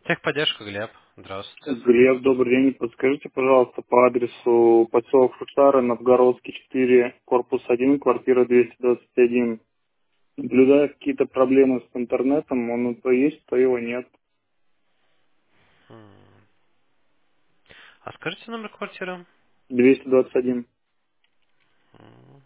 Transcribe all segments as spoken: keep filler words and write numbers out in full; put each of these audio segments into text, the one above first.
Техподдержка, Глеб. Здравствуйте. Глеб, добрый день. Подскажите, пожалуйста, по адресу поселок Шушара, Новгородский, четыре, корпус один, квартира двести двадцать один. Наблюдаю какие-то проблемы с интернетом, он то есть, то его нет. М. А скажите номер квартиры? двести двадцать один. М.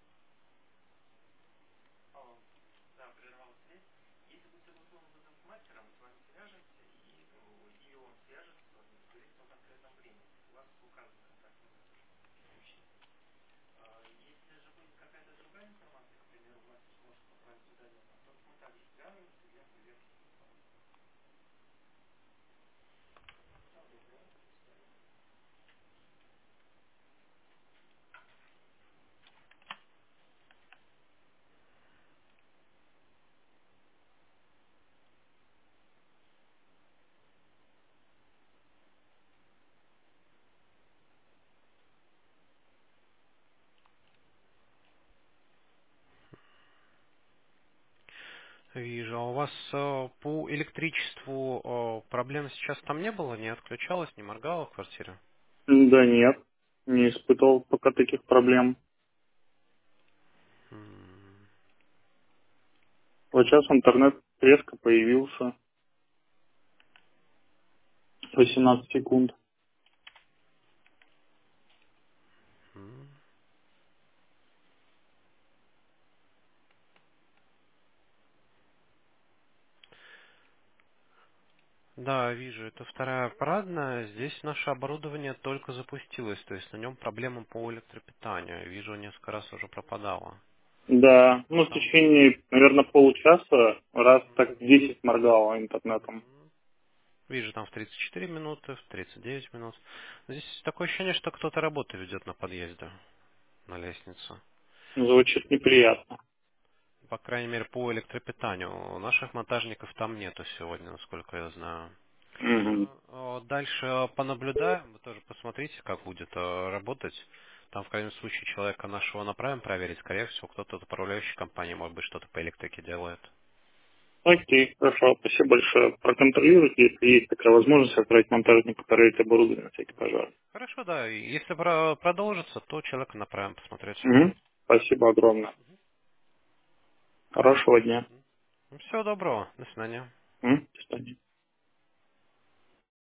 Вижу. А у вас э, по электричеству э, проблем сейчас там не было? Не отключалось, не моргало в квартире? Да нет, не испытывал пока таких проблем. М. Вот сейчас интернет резко появился, восемнадцать секунд. М. Да, вижу. Это вторая парадная. Здесь наше оборудование только запустилось, то есть на нем проблема по электропитанию. Вижу, несколько раз уже пропадало. Да, ну в Там течение, наверное, получаса раз так десять моргало интернетом. Вижу, там в тридцать четыре минуты, в тридцать девять минут. Здесь такое ощущение, что кто-то работу ведет на подъезде, на лестнице. Звучит неприятно. По крайней мере, по электропитанию. У наших монтажников там нету сегодня, насколько я знаю. Мгм. Ну, э, дальше понаблюдаем, вы тоже посмотрите, как будет э, работать. Там, в крайнем случае, человека нашего направим проверить. Скорее всего, кто-то от управляющей компании, может быть, что-то по электрике делает. Окей, хорошо, спасибо большое. Проконтролируйте, если есть такая возможность, отправить монтажника проверить оборудование на всякий пожар. Хорошо, да. И если про- продолжится, то человека направим посмотреть. Угу. Спасибо огромное. Хорошего дня. Всего доброго. До свидания. М? До свидания.